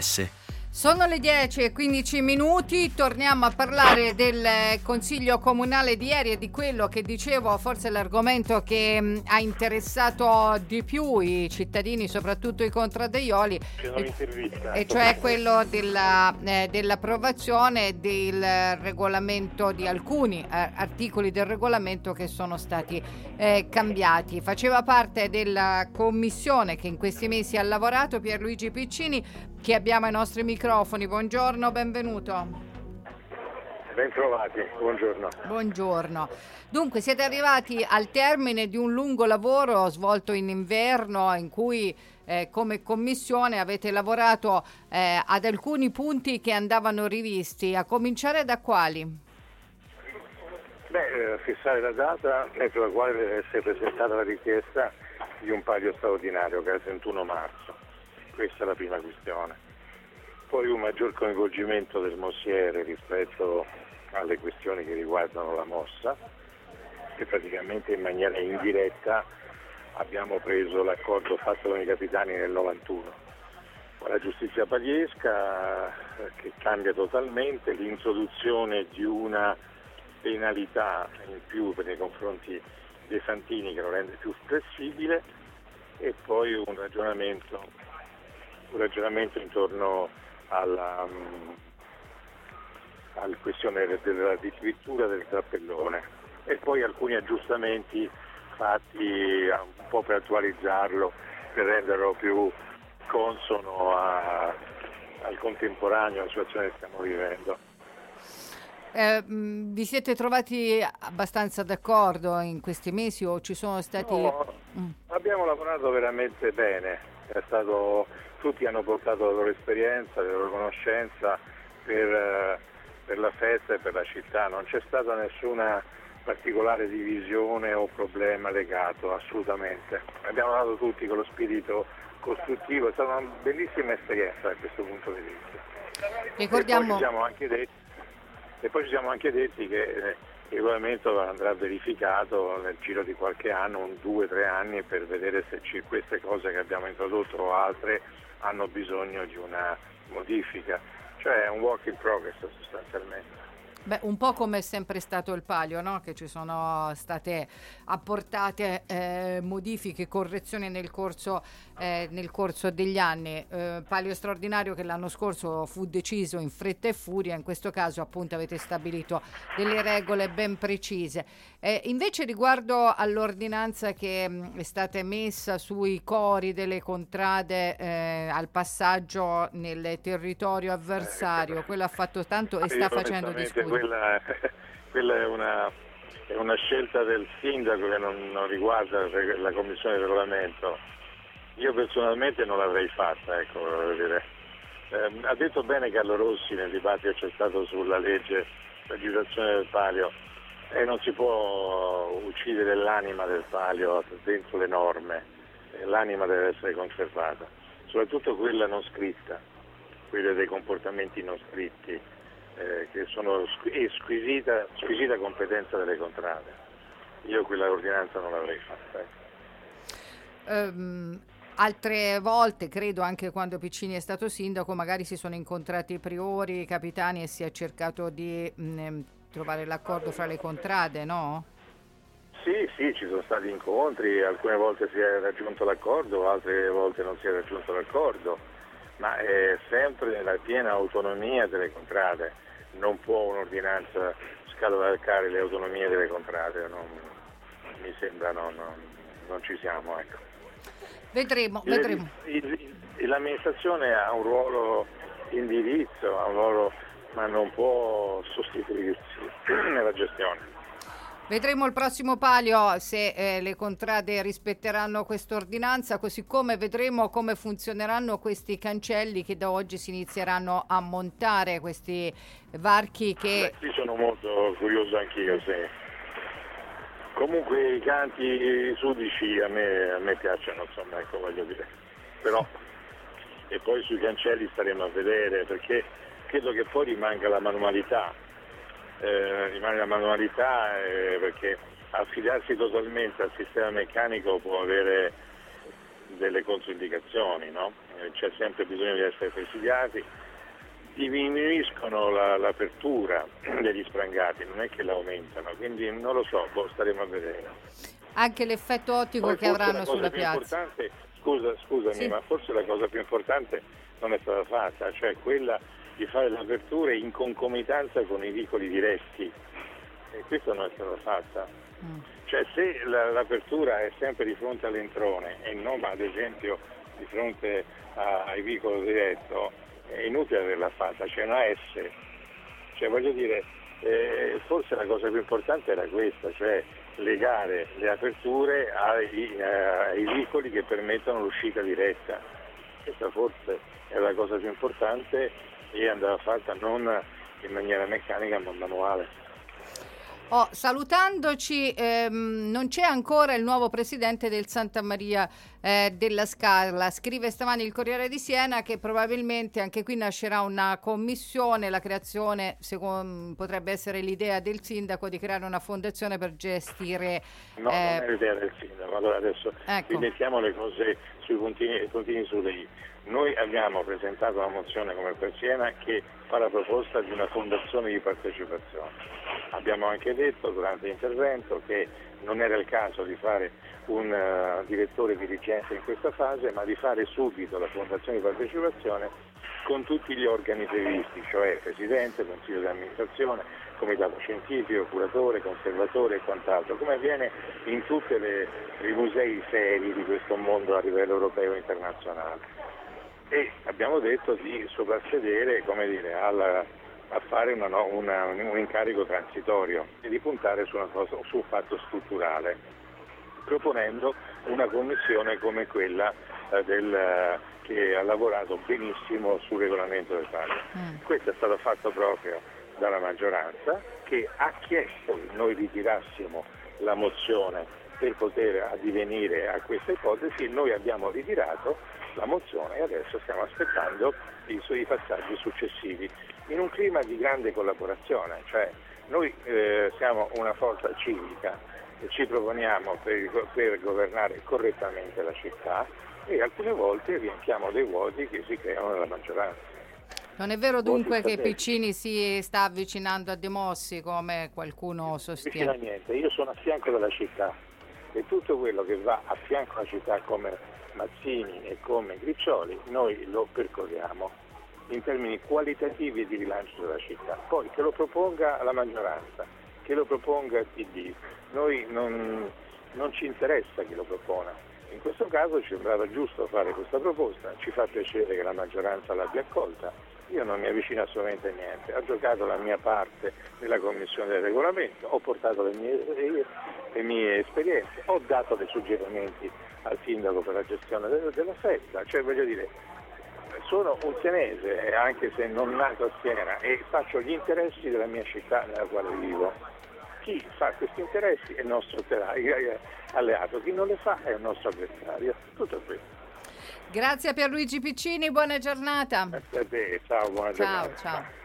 Sono le 10:15, torniamo a parlare del Consiglio Comunale di ieri e di quello che dicevo, forse l'argomento che ha interessato di più i cittadini, soprattutto i contraddaioli, e cioè quello dell'approvazione del regolamento, di alcuni articoli del regolamento che sono stati cambiati. Faceva parte della commissione che in questi mesi ha lavorato Pierluigi Piccini, che abbiamo ai nostri microfoni. Buongiorno, benvenuto. Bentrovati, buongiorno. Buongiorno. Dunque, siete arrivati al termine di un lungo lavoro svolto in inverno, in cui come commissione avete lavorato ad alcuni punti che andavano rivisti. A cominciare da quali? Fissare la data entro la quale deve essere presentata la richiesta di un palio straordinario, che è il 31 marzo. Questa è la prima questione. Poi un maggior coinvolgimento del Mossiere rispetto alle questioni che riguardano la mossa, che praticamente in maniera indiretta abbiamo preso l'accordo fatto con i capitani nel 91. Con la giustizia pagliesca che cambia totalmente, l'introduzione di una penalità in più nei confronti dei fantini che lo rende più flessibile, e poi un ragionamento intorno alla questione della scrittura del trappellone, e poi alcuni aggiustamenti fatti un po' per attualizzarlo, per renderlo più consono al contemporaneo, alla situazione che stiamo vivendo. Vi siete trovati abbastanza d'accordo in questi mesi o ci sono stati... No, abbiamo lavorato veramente bene. Tutti hanno portato la loro esperienza, la loro conoscenza per la festa e per la città. Non c'è stata nessuna particolare divisione o problema legato, assolutamente. Abbiamo lavorato tutti con lo spirito costruttivo, è stata una bellissima esperienza da questo punto di vista. Ricordiamo... E poi ci siamo anche detti che il regolamento andrà verificato nel giro di qualche anno, 2 o 3 anni, per vedere se queste cose che abbiamo introdotto o altre hanno bisogno di una modifica. Cioè è un work in progress sostanzialmente. Un po' come è sempre stato il palio, no? Che ci sono state apportate modifiche, correzioni nel corso degli anni. Palio straordinario che l'anno scorso fu deciso in fretta e furia, in questo caso appunto avete stabilito delle regole ben precise. Invece riguardo all'ordinanza che è stata emessa sui cori delle contrade al passaggio nel territorio avversario, quello ha fatto tanto e sta facendo discutere. Quella è una scelta del sindaco che non riguarda la commissione di regolamento. Io personalmente non l'avrei fatta, ecco, voglio dire. Ha detto bene Carlo Rossi nel dibattito che c'è stato sulla legge legislazione del palio, e non si può uccidere l'anima del palio dentro le norme, l'anima deve essere conservata, soprattutto quella non scritta, quella dei comportamenti non scritti, che sono squisita competenza delle contrade. Io quella ordinanza non l'avrei fatta. Altre volte, credo anche quando Piccini è stato sindaco, magari si sono incontrati i priori, i capitani, e si è cercato di trovare l'accordo fra le contrade, no? Sì, ci sono stati incontri, alcune volte si è raggiunto l'accordo, altre volte non si è raggiunto l'accordo, ma è sempre nella piena autonomia delle contrade. Non può un'ordinanza scavalcare le autonomie delle contrade, mi sembra non ci siamo, ecco. Vedremo. L'amministrazione ha un ruolo indirizzo, ma non può sostituirsi nella gestione. Vedremo il prossimo palio se le contrade rispetteranno questa ordinanza, così come vedremo come funzioneranno questi cancelli che da oggi si inizieranno a montare, questi varchi che... Sì, sono molto curioso anch'io, sì. Comunque i canti sudici a me piacciono, insomma, ecco, voglio dire. Però, e poi sui cancelli staremo a vedere, perché credo che poi rimanga la manualità. Perché affidarsi totalmente al sistema meccanico può avere delle controindicazioni, no? C'è sempre bisogno di essere presidiati, diminuiscono l'apertura degli sprangati, non è che l'aumentano, quindi non lo so, staremo a vedere. Anche l'effetto ottico Poi che avranno sulla piazza. Scusami, sì. ma forse la cosa più importante non è stata fatta, cioè quella di fare le aperture in concomitanza con i vicoli diretti, e questa non è stata fatta. Cioè se l'apertura è sempre di fronte all'entrone e non ad esempio di fronte ai vicoli diretto, è inutile averla fatta, c'è una S. Cioè voglio dire, forse la cosa più importante era questa, cioè legare le aperture ai vicoli che permettono l'uscita diretta. Questa forse è la cosa più importante e andava fatta non in maniera meccanica ma manuale. Salutandoci, non c'è ancora il nuovo presidente del Santa Maria della Scala. Scrive stamani il Corriere di Siena che probabilmente anche qui nascerà una commissione, la creazione, potrebbe essere l'idea del sindaco di creare una fondazione per gestire... No, non è l'idea del sindaco. Allora adesso mettiamo le cose sui puntini sulle i. Noi abbiamo presentato una mozione come per Siena che fa la proposta di una fondazione di partecipazione. Abbiamo anche detto durante l'intervento che non era il caso di fare un direttore dirigente in questa fase, ma di fare subito la fondazione di partecipazione con tutti gli organi previsti, cioè presidente, consiglio di amministrazione, comitato scientifico, curatore, conservatore e quant'altro, come avviene in tutti i musei seri di questo mondo a livello europeo e internazionale. E abbiamo detto di soprassedere, a fare un incarico transitorio e di puntare su un fatto strutturale, proponendo una commissione come quella che ha lavorato benissimo sul regolamento del palio. Questo è stato fatto proprio dalla maggioranza, che ha chiesto che noi ritirassimo la mozione per poter addivenire a questa ipotesi. Noi abbiamo ritirato la mozione e adesso stiamo aspettando i suoi passaggi successivi in un clima di grande collaborazione, cioè noi siamo una forza civica e ci proponiamo per governare correttamente la città e alcune volte riempiamo dei vuoti che si creano nella maggioranza. Non è vero dunque che Piccini si sta avvicinando a De Mossi come qualcuno sostiene? Non niente, io sono a fianco della città e tutto quello che va a fianco alla città come Mazzini e come Griccioli noi lo percorriamo in termini qualitativi e di rilancio della città. Poi che lo proponga la maggioranza, che lo proponga il PD, noi non ci interessa chi lo propone. In questo caso ci sembrava giusto fare questa proposta, ci fa piacere che la maggioranza l'abbia accolta. Io non mi avvicino assolutamente a niente, ho giocato la mia parte nella commissione del regolamento, ho portato le mie esperienze, ho dato dei suggerimenti al sindaco per la gestione della festa, cioè voglio dire, sono un sienese anche se non nato a Siena e faccio gli interessi della mia città nella quale vivo. Chi fa questi interessi è il nostro alleato, chi non le fa è il nostro avversario. Tutto questo. Grazie a Pierluigi Piccini, buona giornata. Grazie a te, ciao, buona giornata. Ciao.